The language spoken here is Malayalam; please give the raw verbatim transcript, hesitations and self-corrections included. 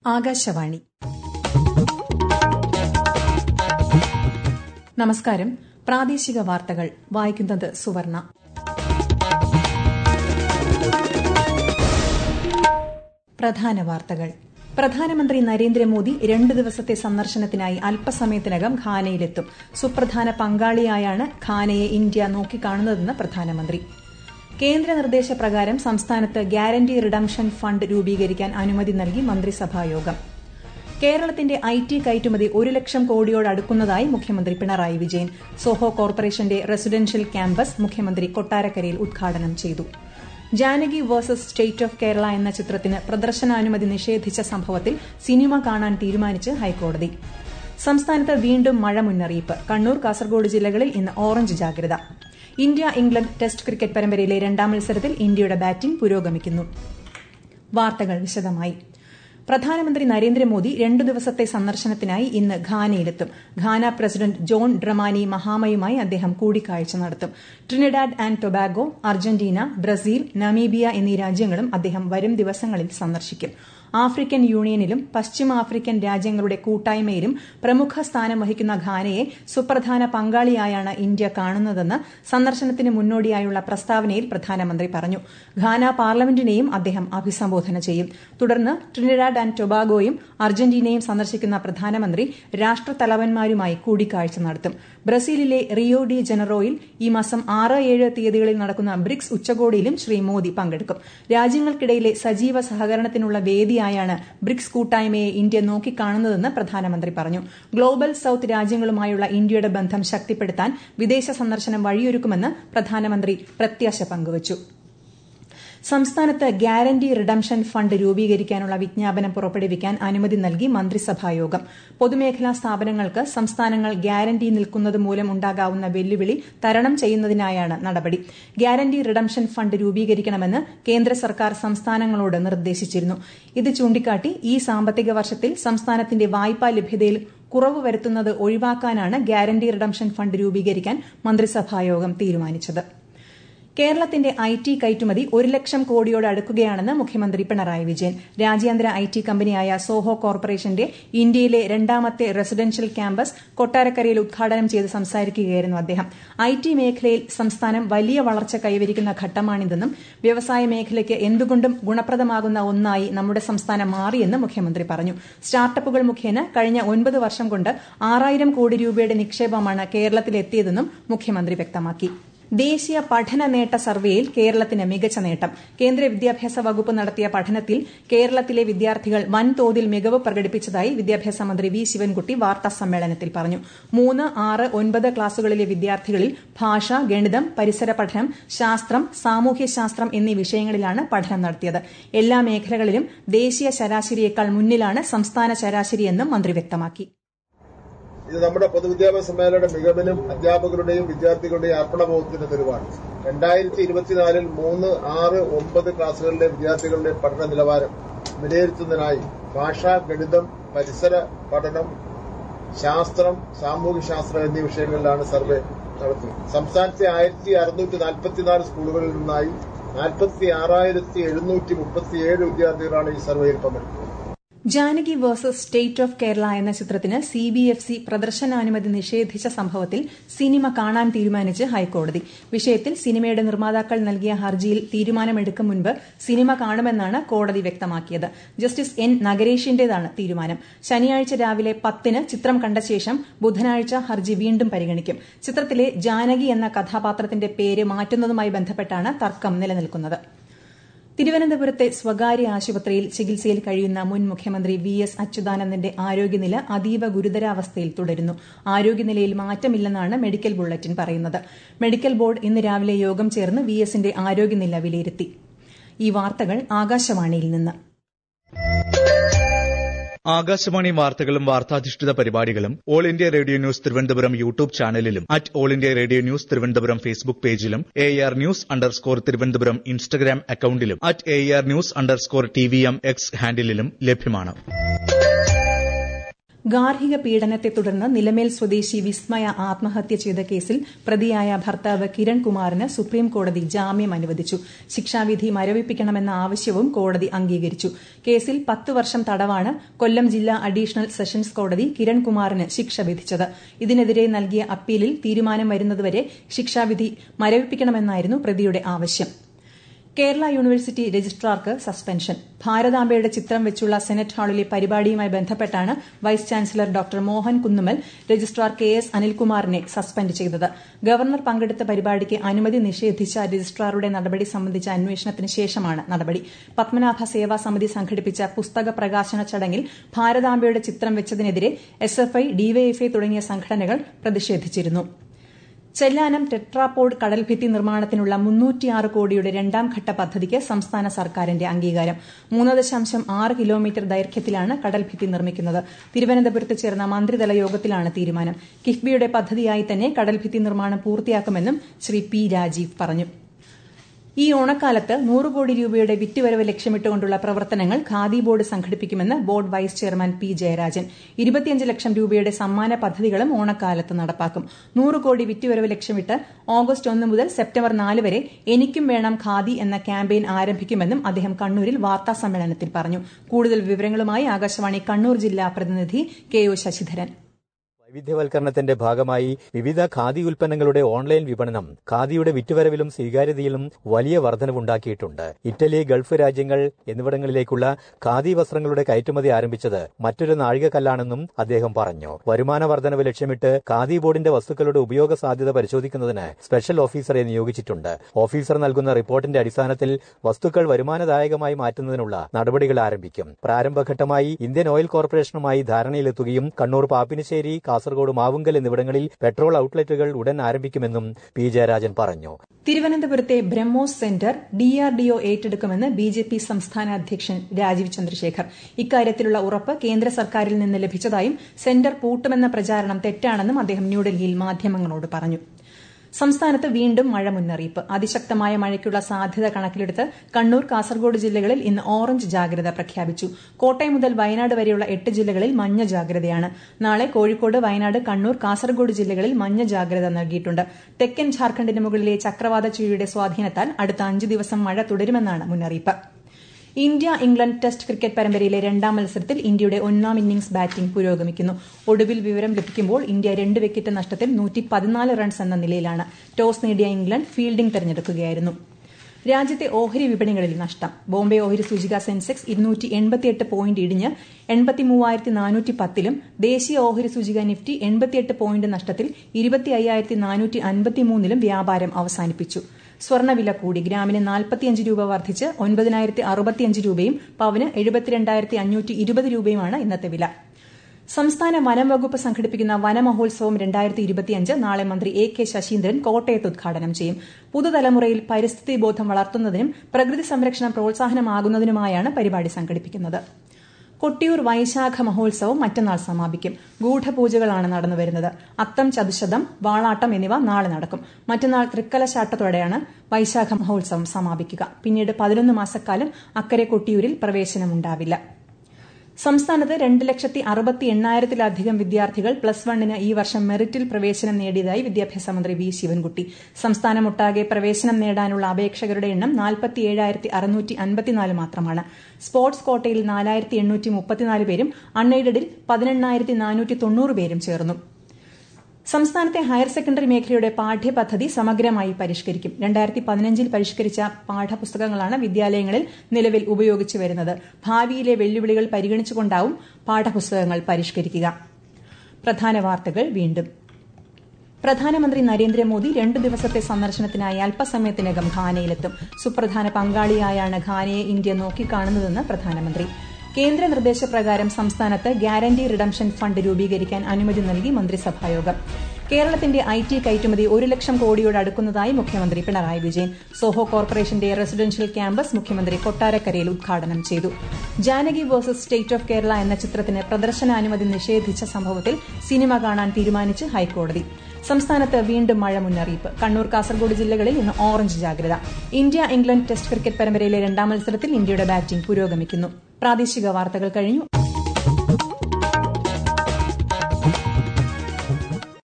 ആകാശവാണി. നമസ്കാരം. പ്രാദേശിക വാർത്തകൾ വായിക്കുന്നത് സുവർണ. പ്രധാന വാർത്തകൾ. പ്രധാനമന്ത്രി നരേന്ദ്രമോദി രണ്ട് ദിവസത്തെ സന്ദർശനത്തിനായി അല്പസമയത്തിനകം ഘാനയിലെത്തും. സുപ്രധാന പങ്കാളിയായാണ് ഘാനയെ ഇന്ത്യ നോക്കിക്കാണുന്നതെന്ന് പ്രധാനമന്ത്രി. കേന്ദ്ര നിർദ്ദേശപ്രകാരം സംസ്ഥാനത്ത് ഗ്യാരണ്ടി റിഡംഷൻ ഫണ്ട് രൂപീകരിക്കാൻ അനുമതി നൽകി മന്ത്രിസഭായോഗം. കേരളത്തിന്റെ ഐ ടി കയറ്റുമതി ഒരു ലക്ഷം കോടിയോടടുക്കുന്നതായി മുഖ്യമന്ത്രി പിണറായി വിജയൻ. സോഹോ കോർപ്പറേഷന്റെ റെസിഡൻഷ്യൽ ക്യാമ്പസ് മുഖ്യമന്ത്രി കൊട്ടാരക്കരയിൽ ഉദ്ഘാടനം ചെയ്തു. Janaki versus state of Kerala എന്ന ചിത്രത്തിന് പ്രദർശനാനുമതി നിഷേധിച്ച സംഭവത്തിൽ സിനിമ കാണാൻ തീരുമാനിച്ച് ഹൈക്കോടതി. സംസ്ഥാനത്ത് വീണ്ടും മഴ മുന്നറിയിപ്പ്. കണ്ണൂർ, കാസർഗോഡ് ജില്ലകളിൽ ഇന്ന് ഓറഞ്ച് ജാഗ്രത. ഇന്ത്യ ഇംഗ്ലണ്ട് ടെസ്റ്റ് ക്രിക്കറ്റ് പരമ്പരയിലെ രണ്ടാം മത്സരത്തിൽ ഇന്ത്യയുടെ ബാറ്റിംഗ് പുരോഗമിക്കുന്നു. വാർത്തകൾ വിശദമായി. പ്രധാനമന്ത്രി നരേന്ദ്രമോദി രണ്ടു ദിവസത്തെ സന്ദർശനത്തിനായി ഇന്ന് ഘാനയിലെത്തും. ഘാന പ്രസിഡന്റ് ജോൺ ഡ്രമാനി മഹാമയുമായി അദ്ദേഹം കൂടിക്കാഴ്ച നടത്തും. Trinidad and Tobago, Argentina, Brazil, Namibia എന്നീ രാജ്യങ്ങളും അദ്ദേഹം വരും ദിവസങ്ങളിൽ സന്ദർശിക്കും. ആഫ്രിക്കൻ യൂണിയനിലും പശ്ചിമ ആഫ്രിക്കൻ രാജ്യങ്ങളുടെ കൂട്ടായ്മയിലും പ്രമുഖ സ്ഥാനം വഹിക്കുന്ന ഘാനയെ സുപ്രധാന പങ്കാളിയായാണ് ഇന്ത്യ കാണുന്നതെന്ന് സന്ദർശനത്തിന് മുന്നോടിയായുള്ള പ്രസ്താവനയിൽ പ്രധാനമന്ത്രി പറഞ്ഞു. ഘാന പാർലമെന്റിനെയും അദ്ദേഹം അഭിസംബോധന ചെയ്യും. തുടർന്ന് ട്രിനിഡാഡ് ആൻഡ് ടൊബാഗോയും അർജന്റീനയും സന്ദർശിക്കുന്ന പ്രധാനമന്ത്രി രാഷ്ട്രത്തലവന്മാരുമായി കൂടിക്കാഴ്ച നടത്തും. ബ്രസീലിലെ റിയോ ഡി ജനറോയിൽ ഈ മാസം ആറ് ഏഴ് തീയതികളിൽ നടക്കുന്ന ബ്രിക്സ് ഉച്ചകോടിയിലും ശ്രീ മോദി പങ്കെടുക്കും. രാജ്യങ്ങൾക്കിടയിലെ സജീവ സഹകരണത്തിനുള്ള വേദി ായാണ് ബ്രിക്സ് കൂട്ടായ്മയെ ഇന്ത്യ നോക്കിക്കാണുന്നതെന്ന് പ്രധാനമന്ത്രി പറഞ്ഞു. ഗ്ലോബൽ സൌത്ത് രാജ്യങ്ങളുമായുള്ള ഇന്ത്യയുടെ ബന്ധം ശക്തിപ്പെടുത്താൻ വിദേശ സന്ദർശനം വഴിയൊരുക്കുമെന്ന് പ്രധാനമന്ത്രി പ്രത്യാശ പങ്കുവച്ചു. സംസ്ഥാനത്ത് ഗ്യാരണ്ടി റിഡംഷൻ ഫണ്ട് രൂപീകരിക്കാനുള്ള വിജ്ഞാപനം പുറപ്പെടുവിക്കാൻ അനുമതി നൽകി മന്ത്രിസഭായോഗം. പൊതുമേഖലാ സ്ഥാപനങ്ങൾക്ക് സംസ്ഥാനങ്ങൾ ഗ്യാരണ്ടി നിൽക്കുന്നത് മൂലം ഉണ്ടാകാവുന്ന വെല്ലുവിളി തരണം ചെയ്യുന്നതിനായാണ് നടപടി. ഗ്യാരണ്ടി റിഡംഷൻ ഫണ്ട് രൂപീകരിക്കണമെന്ന് കേന്ദ്ര സർക്കാർ സംസ്ഥാനങ്ങളോട് നിർദ്ദേശിച്ചിരുന്നു. ഇത് ചൂണ്ടിക്കാട്ടി ഈ സാമ്പത്തിക വർഷത്തിൽ സംസ്ഥാനത്തിന്റെ വായ്പാ ലഭ്യതയിൽ കുറവ് വരുത്തുന്നത് ഒഴിവാക്കാനാണ് ഗ്യാരണ്ടി റിഡംഷൻ ഫണ്ട് രൂപീകരിക്കാൻ മന്ത്രിസഭായോഗം തീരുമാനിച്ചത്. കേരളത്തിന്റെ ഐ ടി കയറ്റുമതി ഒരു ലക്ഷം കോടിയോട് അടുക്കുകയാണെന്ന് മുഖ്യമന്ത്രി പിണറായി വിജയൻ. രാജ്യാന്തര ഐ ടി കമ്പനിയായ സോഹോ കോർപ്പറേഷന്റെ ഇന്ത്യയിലെ രണ്ടാമത്തെ റെസിഡൻഷ്യൽ ക്യാമ്പസ് കൊട്ടാരക്കരയിൽ ഉദ്ഘാടനം ചെയ്ത് സംസാരിക്കുകയായിരുന്നു അദ്ദേഹം. ഐ ടി മേഖലയിൽ സംസ്ഥാനം വലിയ വളർച്ച കൈവരിക്കുന്ന ഘട്ടമാണിതെന്നും വ്യവസായ മേഖലയ്ക്ക് എന്തുകൊണ്ടും ഗുണപ്രദമാകുന്ന ഒന്നായി നമ്മുടെ സംസ്ഥാനം മാറിയെന്ന് മുഖ്യമന്ത്രി പറഞ്ഞു. സ്റ്റാർട്ടപ്പുകൾ മുഖേന കഴിഞ്ഞ ഒൻപത് വർഷം കൊണ്ട് ആറായിരം കോടി രൂപയുടെ നിക്ഷേപമാണ് കേരളത്തിലെത്തിയതെന്നും മുഖ്യമന്ത്രി വ്യക്തമാക്കി. ദേശീയ പഠന നേട്ട സർവേയിൽ കേരളത്തിന് മികച്ച നേട്ടം. കേന്ദ്ര വിദ്യാഭ്യാസ വകുപ്പ് നടത്തിയ പഠനത്തിൽ കേരളത്തിലെ വിദ്യാർത്ഥികൾ വൻതോതിൽ മികവ് പ്രകടിപ്പിച്ചതായി വിദ്യാഭ്യാസ മന്ത്രി വി ശിവൻകുട്ടി വാർത്താ സമ്മേളനത്തിൽ പറഞ്ഞു. മൂന്ന്, ആറ്, ഒൻപത് ക്ലാസുകളിലെ വിദ്യാർത്ഥികളിൽ ഭാഷ, ഗണിതം, പരിസര പഠനം, ശാസ്ത്രം, സാമൂഹ്യശാസ്ത്രം എന്നീ വിഷയങ്ങളിലാണ് പഠനം നടത്തിയത്. എല്ലാ മേഖലകളിലും ദേശീയ ശരാശരിയേക്കാൾ മുന്നിലാണ് സംസ്ഥാന ശരാശരിയെന്നും മന്ത്രി വ്യക്തമാക്കി. ഇത് നമ്മുടെ പൊതുവിദ്യാഭ്യാസ മേഖലയുടെ മികവിനും അധ്യാപകരുടെയും വിദ്യാർത്ഥികളുടെയും അർപ്പണബോധത്തിന്റെ തെളിവാണ്. രണ്ടായിരത്തി ഇരുപത്തിനാലിൽ മൂന്ന്, ആറ്, ഒമ്പത് ക്ലാസുകളിലെ വിദ്യാർത്ഥികളുടെ പഠന നിലവാരം വിലയിരുത്തുന്നതിനായി ഭാഷ, ഗണിതം, പരിസര പഠനം, ശാസ്ത്രം, സാമൂഹ്യശാസ്ത്രം എന്നീ വിഷയങ്ങളിലാണ് സർവേ നടത്തുന്നത്. സംസ്ഥാനത്തെ ആയിരത്തി അറുന്നൂറ്റി നാൽപ്പത്തിനാല് സ്കൂളുകളിൽ നിന്നായി നാൽപ്പത്തി ആറായിരത്തി എഴുന്നൂറ്റി മുപ്പത്തിയേഴ് വിദ്യാർത്ഥികളാണ് ഈ സർവേയിൽ പങ്കെടുക്കുന്നത്. Janaki versus state of Kerala എന്ന ചിത്രത്തിന് സി ബി എഫ് സി പ്രദർശനാനുമതി നിഷേധിച്ച സംഭവത്തിൽ സിനിമ കാണാൻ തീരുമാനിച്ച് ഹൈക്കോടതി. വിഷയത്തിൽ സിനിമയുടെ നിർമ്മാതാക്കൾ നൽകിയ ഹർജിയിൽ തീരുമാനമെടുക്കും മുൻപ് സിനിമ കാണുമെന്നാണ് കോടതി വ്യക്തമാക്കിയത്. ജസ്റ്റിസ് എൻ നഗരേഷിന്റേതാണ് തീരുമാനം. ശനിയാഴ്ച രാവിലെ പത്തിന് ചിത്രം കണ്ട ശേഷം ബുധനാഴ്ച ഹർജി വീണ്ടും പരിഗണിക്കും. ചിത്രത്തിലെ ജാനകി എന്ന കഥാപാത്രത്തിന്റെ പേര് മാറ്റുന്നതുമായി ബന്ധപ്പെട്ടാണ് തർക്കം നിലനിൽക്കുന്നത്. തിരുവനന്തപുരത്തെ സ്വകാര്യ ആശുപത്രിയിൽ ചികിത്സയിൽ കഴിയുന്ന മുൻ മുഖ്യമന്ത്രി വി എസ് അച്യുതാനന്ദന്റെ ആരോഗ്യനില അതീവ ഗുരുതരാവസ്ഥയിൽ തുടരുന്നു. ആരോഗ്യനിലയിൽ മാറ്റമില്ലെന്നാണ് മെഡിക്കൽ ബുള്ളറ്റിൻ പറയുന്നത്. മെഡിക്കൽ ബോർഡ് ഇന്ന് രാവിലെ യോഗം ചേർന്ന് വി എസിന്റെ ആരോഗ്യനില വിലയിരുത്തി. ഈ വാർത്തകൾ ആകാശവാണിയിൽ നിന്ന്. ആകാശവാണി വാർത്തകളും വാർത്താധിഷ്ഠിത പരിപാടികളും all India radio news Thiruvananthapuram YouTube ചാനലിലും at all India radio news Thiruvananthapuram Facebook പേജിലും A R news underscore Thiruvananthapuram Instagram അക്കൌണ്ടിലും at A R news underscore T V M X ഹാൻഡിലും ലഭ്യമാണ്. ഗാർഹിക പീഡനത്തെ തുടർന്ന് നിലമേൽ സ്വദേശി വിസ്മയ ആത്മഹത്യ ചെയ്ത കേസിൽ പ്രതിയായ ഭർത്താവ് കിരൺകുമാറിന് സുപ്രീംകോടതി ജാമ്യം അനുവദിച്ചു. ശിക്ഷാവിധി മരവിപ്പിക്കണമെന്ന ആവശ്യവും കോടതി അംഗീകരിച്ചു. കേസിൽ പത്ത് വർഷം തടവാണ് കൊല്ലം ജില്ലാ അഡീഷണൽ സെഷൻസ് കോടതി കിരൺകുമാറിന് ശിക്ഷ വിധിച്ചത്. ഇതിനെതിരെ നൽകിയ അപ്പീലിൽ തീരുമാനം വരുന്നതുവരെ ശിക്ഷാവിധി മരവിപ്പിക്കണമെന്നായിരുന്നു പ്രതിയുടെ ആവശ്യം. കേരള യൂണിവേഴ്സിറ്റി രജിസ്ട്രാർക്ക് സസ്പെൻഷൻ. ഭാരതാംബയുടെ ചിത്രം വെച്ചുള്ള സെനറ്റ് ഹാളിലെ പരിപാടിയുമായി ബന്ധപ്പെട്ടാണ് vice chancellor doctor Mohan Kunnummal registrar K S അനിൽകുമാറിനെ സസ്പെൻഡ് ചെയ്തത്. ഗവർണർ പങ്കെടുത്ത പരിപാടിക്ക് അനുമതി നിഷേധിച്ച രജിസ്ട്രാറുടെ നടപടി സംബന്ധിച്ച അന്വേഷണത്തിന് ശേഷമാണ് നടപടി. പത്മനാഭ സേവാ സമിതി സംഘടിപ്പിച്ച പുസ്തക പ്രകാശന ചടങ്ങിൽ ഭാരതാംബയുടെ ചിത്രം വെച്ചതിനെതിരെ എസ് എഫ് ഐ, ഡിവൈഎഫ്ഐ തുടങ്ങിയ സംഘടനകൾ പ്രതിഷേധിച്ചിരുന്നു. ചെല്ലാനം ടെട്രാപോഡ് കടൽഭിത്തി നിർമ്മാണത്തിനുള്ള മുന്നൂറ്റിയാറ് കോടിയുടെ രണ്ടാം ഘട്ട പദ്ധതിക്ക് സംസ്ഥാന സർക്കാരിന്റെ അംഗീകാരം. മൂന്ന് ദശാംശം ആറ് കിലോമീറ്റർ ദൈർഘ്യത്തിലാണ് കടൽഭിത്തി നിർമ്മിക്കുന്നത്. തിരുവനന്തപുരത്ത് ചേർന്ന മന്ത്രിതല യോഗത്തിലാണ് തീരുമാനം. കിഫ്ബിയുടെ പദ്ധതിയായി തന്നെ കടൽഭിത്തി നിർമ്മാണം പൂർത്തിയാക്കുമെന്നും ശ്രീ പി രാജീവ് പറഞ്ഞു. ഈ ഓണക്കാലത്ത് നൂറ് കോടി രൂപയുടെ വിറ്റുവരവ് ലക്ഷ്യമിട്ടുകൊണ്ടുള്ള പ്രവർത്തനങ്ങൾ ഖാദി ബോർഡ് സംഘടിപ്പിക്കുമെന്ന് board vice chairman P Jayarajan. ഇരുപത്തിയഞ്ച് ലക്ഷം രൂപയുടെ സമ്മാന പദ്ധതികളും ഓണക്കാലത്ത് നടപ്പാക്കും. നൂറ് കോടി വിറ്റുവരവ് ലക്ഷ്യമിട്ട് ഓഗസ്റ്റ് ഒന്ന് മുതൽ സെപ്റ്റംബർ നാല് വരെ എനിക്കും വേണം ഖാദി എന്ന ക്യാമ്പയിൻ ആരംഭിക്കുമെന്നും അദ്ദേഹം കണ്ണൂരിൽ വാർത്താസമ്മേളനത്തിൽ പറഞ്ഞു. കൂടുതൽ വിവരങ്ങളുമായി ആകാശവാണി കണ്ണൂർ ജില്ലാ പ്രതിനിധി കെ ഒ ശശിധരൻ. വൈവിധ്യവൽക്കരണത്തിന്റെ ഭാഗമായി വിവിധ ഖാദി ഉൽപ്പന്നങ്ങളുടെ ഓൺലൈൻ വിപണനം ഖാദിയുടെ വിറ്റുവരവിലും സ്വീകാര്യതയിലും വലിയ വർധനവുണ്ടാക്കിയിട്ടുണ്ട്. ഇറ്റലി, ഗൾഫ് രാജ്യങ്ങൾ എന്നിവിടങ്ങളിലേക്കുള്ള ഖാദി വസ്ത്രങ്ങളുടെ കയറ്റുമതി ആരംഭിച്ചത് മറ്റൊരു നാഴികക്കല്ലാണെന്നും അദ്ദേഹം പറഞ്ഞു. വരുമാന വർധനവ് ലക്ഷ്യമിട്ട് ഖാദി ബോർഡിന്റെ വസ്തുക്കളുടെ ഉപയോഗ സാധ്യത പരിശോധിക്കുന്നതിന് സ്പെഷ്യൽ ഓഫീസറെ നിയോഗിച്ചിട്ടുണ്ട്. ഓഫീസർ നൽകുന്ന റിപ്പോർട്ടിന്റെ അടിസ്ഥാനത്തിൽ വസ്തുക്കൾ വരുമാനദായകമായി മാറ്റുന്നതിനുള്ള നടപടികൾ ആരംഭിക്കും. പ്രാരംഭഘട്ടമായി ഇന്ത്യൻ ഓയിൽ കോർപ്പറേഷനുമായി ധാരണയിലെത്തുകയും കണ്ണൂർ, പാപ്പിനിശ്ശേരി, കാസർഗോഡ്, മാവുങ്കൽ എന്നിവിടങ്ങളിൽ പെട്രോൾ ഔട്ട്ലെറ്റുകൾ ഉടൻ ആരംഭിക്കുമെന്നും പി ജയരാജൻ പറഞ്ഞു. തിരുവനന്തപുരത്തെ ബ്രഹ്മോസ് സെന്റർ ഡിആർഡിഒ ഏറ്റെടുക്കുമെന്ന് ബിജെപി സംസ്ഥാന അധ്യക്ഷൻ രാജീവ് ചന്ദ്രശേഖർ. ഇക്കാര്യത്തിലുള്ള ഉറപ്പ് കേന്ദ്ര സർക്കാരിൽ നിന്ന് ലഭിച്ചതായും സെന്റർ പൂട്ടുമെന്ന പ്രചാരണം തെറ്റാണെന്നും അദ്ദേഹം ന്യൂഡൽഹിയിൽ മാധ്യമങ്ങളോട് പറഞ്ഞു. സംസ്ഥാനത്ത് വീണ്ടും മഴ മുന്നറിയിപ്പ്. അതിശക്തമായ മഴയ്ക്കുള്ള സാധ്യത കണക്കിലെടുത്ത് കണ്ണൂർ, കാസർഗോഡ് ജില്ലകളിൽ ഇന്ന് ഓറഞ്ച് ജാഗ്രത പ്രഖ്യാപിച്ചു. കോട്ടയം മുതൽ വയനാട് വരെയുള്ള എട്ട് ജില്ലകളിൽ മഞ്ഞ ജാഗ്രതയാണ്. നാളെ കോഴിക്കോട്, വയനാട്, കണ്ണൂർ, കാസർഗോഡ് ജില്ലകളിൽ മഞ്ഞ ജാഗ്രത നൽകിയിട്ടുണ്ട്. തെക്കൻ ഝാർഖണ്ഡിന് മുകളിലെ ചക്രവാത ചുഴിയുടെ സ്വാധീനത്താൽ അടുത്ത അഞ്ച് ദിവസം മഴ തുടരുമെന്നാണ് മുന്നറിയിപ്പ്. ഇന്ത്യ ഇംഗ്ലണ്ട് ടെസ്റ്റ് ക്രിക്കറ്റ് പരമ്പരയിലെ രണ്ടാം മത്സരത്തിൽ ഇന്ത്യയുടെ ഒന്നാം ഇന്നിംഗ്സ് ബാറ്റിംഗ് പുരോഗമിക്കുന്നു. ഒടുവിൽ വിവരം ലഭിക്കുമ്പോൾ ഇന്ത്യ രണ്ട് വിക്കറ്റ് നഷ്ടത്തിൽ നൂറ്റി പതിനാല് റൺസ് എന്ന നിലയിലാണ്. ടോസ് നേടിയ ഇംഗ്ലണ്ട് ഫീൽഡിംഗ് തെരഞ്ഞെടുക്കുകയായിരുന്നു. രാജ്യത്തെ ഓഹരി വിപണികളിൽ നഷ്ടം. ബോംബെ ഓഹരി സൂചിക സെൻസെക്സ് ഇരുന്നൂറ്റി എൺപത്തിയെട്ട് പോയിന്റ് ഇടിഞ്ഞ് എൺപത്തി മൂവായിരത്തി നാനൂറ്റി പത്തിലും ദേശീയ ഓഹരി സൂചിക നിഫ്റ്റി എൺപത്തിയെട്ട് പോയിന്റ് നഷ്ടത്തിൽ ഇരുപത്തി അയ്യായിരത്തി നാനൂറ്റി അൻപത്തിമൂന്നിലും വ്യാപാരം അവസാനിപ്പിച്ചു. സ്വർണ്ണവില കൂടി. ഗ്രാമിന് നാൽപ്പത്തിയഞ്ച് രൂപ വർദ്ധിച്ച് ഒൻപതിനായിരത്തി അറുപത്തിയഞ്ച് രൂപയും പവന് എഴുപത്തിരണ്ടായിരത്തി അഞ്ഞൂറ്റി ഇരുപത് രൂപയുമാണ് ഇന്നത്തെ വില. സംസ്ഥാന വനം വകുപ്പ് സംഘടിപ്പിക്കുന്ന വനമഹോത്സവം രണ്ടായിരത്തി ഇരുപത്തിയഞ്ച് നാളെ മന്ത്രി എ കെ ശശീന്ദ്രൻ കോട്ടയത്ത് ഉദ്ഘാടനം ചെയ്യും. പുതുതലമുറയിൽ പരിസ്ഥിതി ബോധം വളർത്തുന്നതിനും പ്രകൃതി സംരക്ഷണം പ്രോത്സാഹനമാകുന്നതിനുമായാണ് പരിപാടി സംഘടിപ്പിക്കുന്നത്. കൊട്ടിയൂർ വൈശാഖ മഹോത്സവം മറ്റന്നാൾ സമാപിക്കും. ഗൂഢപൂജകളാണ് നടന്നുവരുന്നത്. അത്തം, ചതുശതം, വാളാട്ടം എന്നിവ നാളെ നടക്കും. മറ്റന്നാൾ തൃക്കലശാട്ടത്തോടെയാണ് വൈശാഖ മഹോത്സവം സമാപിക്കുക. പിന്നീട് പതിനൊന്ന് മാസക്കാലം അക്കരെ കൊട്ടിയൂരിൽ പ്രവേശനമുണ്ടാവില്ല. സംസ്ഥാനത്ത് രണ്ട് ലക്ഷത്തി അറുപത്തി എണ്ണായിരത്തിലധികം വിദ്യാർത്ഥികൾ പ്ലസ് വണ്ണിന് ഈ വർഷം മെറിറ്റിൽ പ്രവേശനം നേടിയതായി വിദ്യാഭ്യാസ മന്ത്രി വി ശിവൻകുട്ടി. സംസ്ഥാനമൊട്ടാകെ പ്രവേശനം നേടാനുള്ള അപേക്ഷകരുടെ എണ്ണം നാൽപ്പത്തിയേഴായിരത്തി അറുന്നൂറ്റി അൻപത്തിനാല് മാത്രമാണ്. സ്പോർട്സ് കോട്ടയിൽ നാലായിരത്തി എണ്ണൂറ്റി മുപ്പത്തിനാല് പേരും അൺഎയ്ഡഡിൽ പതിനെണ്ണായിരത്തി നാനൂറ്റി തൊണ്ണൂറ് പേരും ചേർന്നു. സംസ്ഥാനത്തെ ഹയർ സെക്കൻഡറി മേഖലയുടെ പാഠ്യപദ്ധതി സമഗ്രമായി പരിഷ്കരിക്കും. രണ്ടായിരത്തി പതിനഞ്ചിൽ പരിഷ്കരിച്ച പാഠപുസ്തകങ്ങളാണ് വിദ്യാലയങ്ങളിൽ നിലവിൽ ഉപയോഗിച്ചു വരുന്നത്. ഭാവിയിലെ വെല്ലുവിളികൾ പരിഗണിച്ചുകൊണ്ടാവും പാഠപുസ്തകങ്ങൾ പരിഷ്കരിക്കുക. പ്രധാന വാർത്തകൾ വീണ്ടും. പ്രധാനമന്ത്രി നരേന്ദ്രമോദി രണ്ടു ദിവസത്തെ സന്ദർശനത്തിനായി അല്പസമയത്തിനകം ഘാനയിലെത്തും. സുപ്രധാന പങ്കാളിയായാണ് ഘാനയെ ഇന്ത്യ നോക്കിക്കാണുന്നതെന്ന് പ്രധാനമന്ത്രി. കേന്ദ്ര നിർദ്ദേശപ്രകാരം സംസ്ഥാനത്ത് ഗ്യാരണ്ടി റിഡംഷൻ ഫണ്ട് രൂപീകരിക്കാൻ അനുമതി നൽകി മന്ത്രിസഭായോഗം. കേരളത്തിന്റെ ഐ ടി കയറ്റുമതി ഒരു ലക്ഷം കോടിയോട് അടുക്കുന്നതായി മുഖ്യമന്ത്രി പിണറായി വിജയൻ. സോഹോ കോർപ്പറേഷന്റെ റെസിഡൻഷ്യൽ ക്യാമ്പസ് മുഖ്യമന്ത്രി കൊട്ടാരക്കരയിൽ ഉദ്ഘാടനം ചെയ്തു. Janaki versus state of Kerala എന്ന ചിത്രത്തിന് പ്രദർശനാനുമതി നിഷേധിച്ച സംഭവത്തിൽ സിനിമ കാണാൻ തീരുമാനിച്ച് ഹൈക്കോടതി. സംസ്ഥാനത്ത് വീണ്ടും മഴ മുന്നറിയിപ്പ്. കണ്ണൂർ, കാസർഗോഡ് ജില്ലകളിൽ ഇന്ന് ഓറഞ്ച് ജാഗ്രത. ഇന്ത്യ ഇംഗ്ലണ്ട് ടെസ്റ്റ് ക്രിക്കറ്റ് പരമ്പരയിലെ രണ്ടാം മത്സരത്തിൽ ഇന്ത്യയുടെ ബാറ്റിംഗ് പുരോഗമിക്കുന്നു. പ്രാദേശിക വാർത്തകൾ കഴിഞ്ഞു.